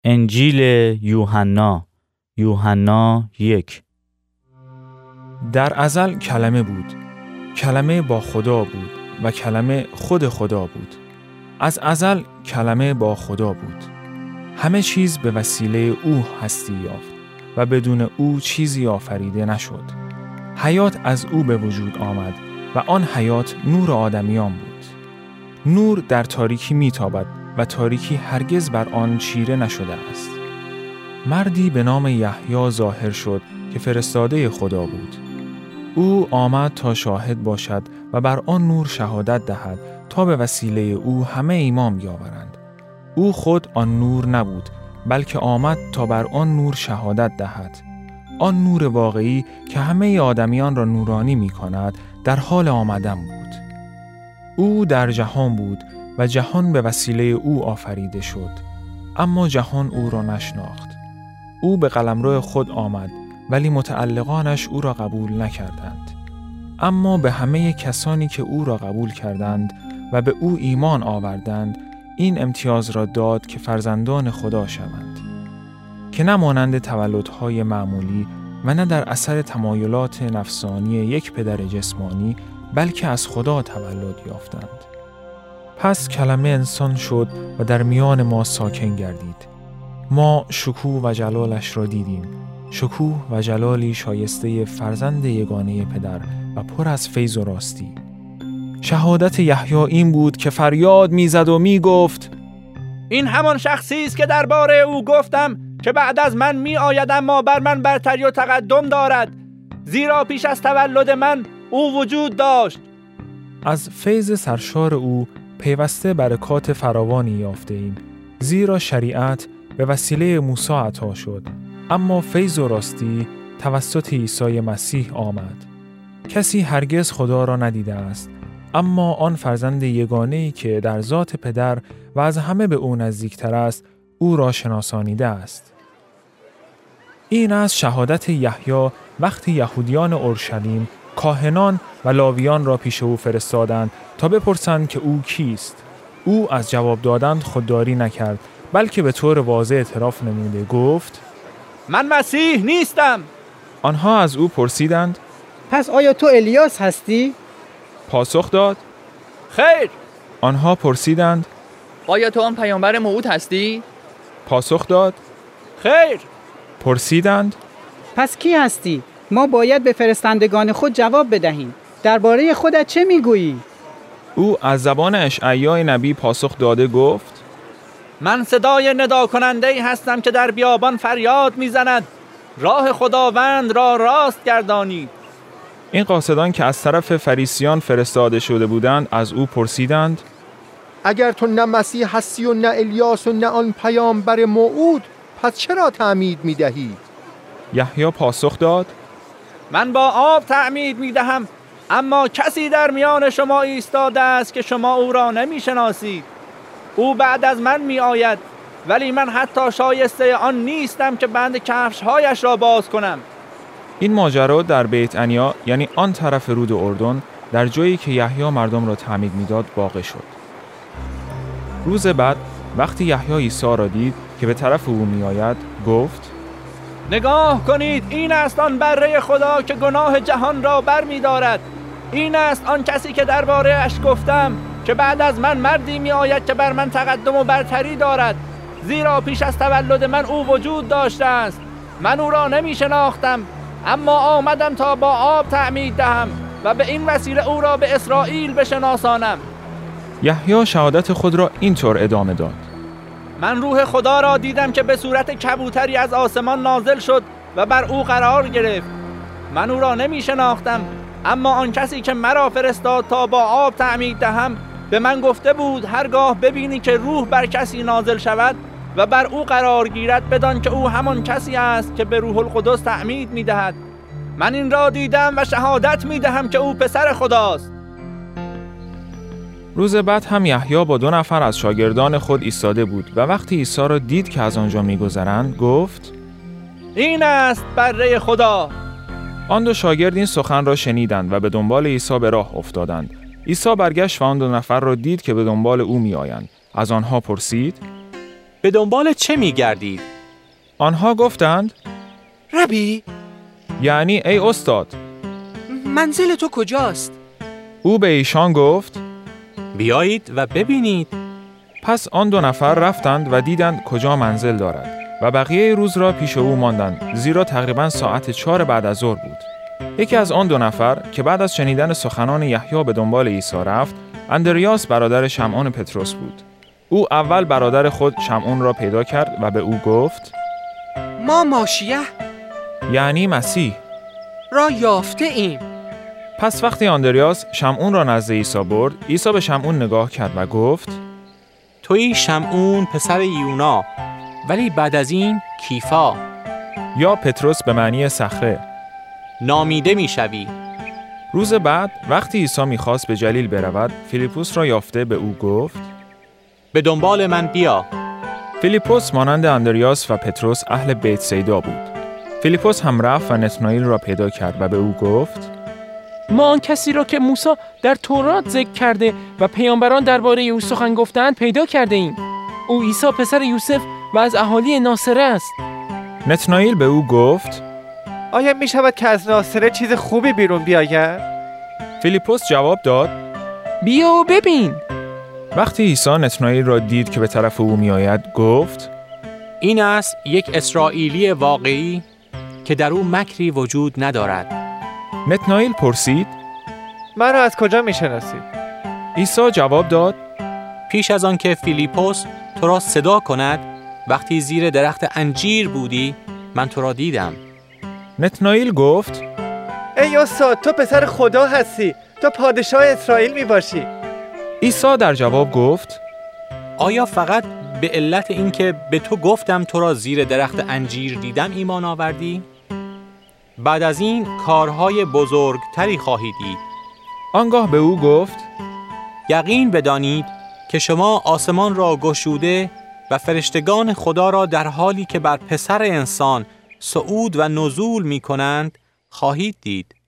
انجیل یوحنا 1. در ازل کلمه بود. کلمه با خدا بود و کلمه خود خدا بود. از ازل کلمه با خدا بود. همه چیز به وسیله او هستی یافت و بدون او چیزی آفریده نشد. حیات از او به وجود آمد و آن حیات نور آدمیان بود. نور در تاریکی میتابد و تاریکی هرگز بر آن چیره نشده است. مردی به نام یحیی ظاهر شد که فرستاده خدا بود. او آمد تا شاهد باشد و بر آن نور شهادت دهد تا به وسیله او همه ایمان بیاورند. او خود آن نور نبود، بلکه آمد تا بر آن نور شهادت دهد. آن نور واقعی که همه آدمیان را نورانی می کند در حال آمدن بود. او در جهان بود و جهان به وسیله او آفریده شد، اما جهان او را نشناخت. او به قلمرو خود آمد، ولی متعلقانش او را قبول نکردند. اما به همه کسانی که او را قبول کردند و به او ایمان آوردند، این امتیاز را داد که فرزندان خدا شوند، که نه مانند تولدهای معمولی و نه در اثر تمایلات نفسانی یک پدر جسمانی، بلکه از خدا تولد یافتند. پس کلمه انسان شد و در میان ما ساکن گردید. ما شکوه و جلالش را دیدیم، شکوه و جلالی شایسته فرزند یگانه پدر و پر از فیض و راستی. شهادت یحیی این بود که فریاد میزد و میگفت: این همان شخصی است که درباره او گفتم که بعد از من می آید، اما بر من برتری و تقدم دارد، زیرا پیش از تولد من او وجود داشت. از فیض سرشار او پیوسته برکات فراوانی یافته ایم، زیرا شریعت به وسیله موسی عطا شد، اما فیض و راستی توسط عیسی مسیح آمد. کسی هرگز خدا را ندیده است، اما آن فرزند یگانه‌ای که در ذات پدر و از همه به او نزدیکتر است، او را شناسانیده است. این از شهادت یحیی وقتی یهودیان اورشلیم، کاهنان و لاویان را پیش او فرستادند تا بپرسند که او کیست. او از جواب دادن خودداری نکرد، بلکه به طور واضح اعتراف نموده گفت: من مسیح نیستم. آنها از او پرسیدند: پس آیا تو الیاس هستی؟ پاسخ داد: خیر. آنها پرسیدند: آیا تو آن پیامبر موعود هستی؟ پاسخ داد: خیر. پرسیدند: پس کی هستی؟ ما باید به فرستندگان خود جواب بدهیم. درباره خودت چه میگویی؟ او از زبان اشعیا نبی پاسخ داده گفت: من صدای ندا کننده‌ای هستم که در بیابان فریاد میزند راه خداوند را راست گردانید. این قاصدان که از طرف فریسیان فرستاده شده بودند از او پرسیدند: اگر تو نه مسیح هستی و نه الیاس و نه آن پیامبر موعود، پس چرا تعمید میدهی؟ یحیی پاسخ داد: من با آب تعمید میدهم، اما کسی در میان شما ایستاده است که شما او را نمیشناسید. او بعد از من می آید، ولی من حتی شایسته آن نیستم که بند کفش‌هایش را باز کنم. این ماجرا در بیت عنیا، یعنی آن طرف رود اردن، در جایی که یحیی مردم را تعمید میداد واقع شد. روز بعد وقتی یحیی عیسی را دید که به طرف او می آید، گفت: نگاه کنید، این است آن بره خدا که گناه جهان را بر می دارد. این است آن کسی که درباره اش گفتم که بعد از من مردی می آید که بر من تقدم و برتری دارد، زیرا پیش از تولد من او وجود داشته است. من او را نمی شناختم، اما آمدم تا با آب تعمید دهم و به این وسیله او را به اسرائیل بشناسانم. یحیی شهادت خود را اینطور ادامه داد: من روح خدا را دیدم که به صورت کبوتری از آسمان نازل شد و بر او قرار گرفت. من او را نمی شناختم، اما آن کسی که مرا فرستاد تا با آب تعمید دهم به من گفته بود هرگاه ببینی که روح بر کسی نازل شود و بر او قرار گیرد، بدان که او همان کسی است که به روح القدس تعمید می دهد. من این را دیدم و شهادت می دهم که او پسر خداست. روز بعد هم یحیی با 2 نفر از شاگردان خود ایستاده بود و وقتی عیسی را دید که از آنجا می‌گذرند گفت: این است بره خدا. آن 2 شاگرد این سخن را شنیدند و به دنبال عیسی به راه افتادند. عیسی برگشت و آن 2 نفر را دید که به دنبال او می‌آیند. از آنها پرسید: به دنبال چه می‌گردید؟ آنها گفتند ربی، یعنی ای استاد. منزل تو کجاست؟ او به ایشان گفت بیایید و ببینید. پس آن 2 نفر رفتند و دیدند کجا منزل دارد و بقیه روز را پیش او ماندند، زیرا تقریباً ساعت 4 بعد از ظهر بود. یکی از آن 2 نفر که بعد از شنیدن سخنان یحیی به دنبال عیسی رفت، اندریاس برادر شمعون پتروس بود. او اول برادر خود شمعون را پیدا کرد و به او گفت ما ماشیه یعنی مسیح را یافته ایم. پس وقتی اندریاس شمعون را نزد عیسی برد، عیسی به شمعون نگاه کرد و گفت تویی شمعون پسر یونا، ولی بعد از این کیفا یا پتروس به معنی صخره نامیده میشوی. روز بعد وقتی عیسی میخواست به جلیل برود، فیلیپوس را یافته به او گفت به دنبال من بیا. فیلیپوس مانند اندریاس و پتروس اهل بیت سیدا بود. فیلیپوس هم رفت و نتنائیل را پیدا کرد و به او گفت ما آن کسی را که موسی در تورات ذکر کرده و پیامبران درباره او سخن گفتند پیدا کرده ایم. او عیسی پسر یوسف و از اهالی ناصره است. نتنائیل به او گفت آیا می شود که از ناصره چیز خوبی بیرون بیاید؟ فیلیپوس جواب داد بیا و ببین. وقتی عیسی نتنائیل را دید که به طرف او می آید، گفت این است یک اسرائیلی واقعی که در او مکری وجود ندارد. نتنائیل پرسید من را از کجا می شناسید؟ عیسی جواب داد پیش از آن که فیلیپوس تو را صدا کند، وقتی زیر درخت انجیر بودی من تو را دیدم. نتنائیل گفت ای استاد، تو پسر خدا هستی، تو پادشاه اسرائیل می باشی. عیسی در جواب گفت آیا فقط به علت اینکه به تو گفتم تو را زیر درخت انجیر دیدم ایمان آوردی؟ بعد از این کارهای بزرگتری خواهی دید. آنگاه به او گفت یقین بدانید که شما آسمان را گشوده و فرشتگان خدا را در حالی که بر پسر انسان صعود و نزول می کنند خواهید دید.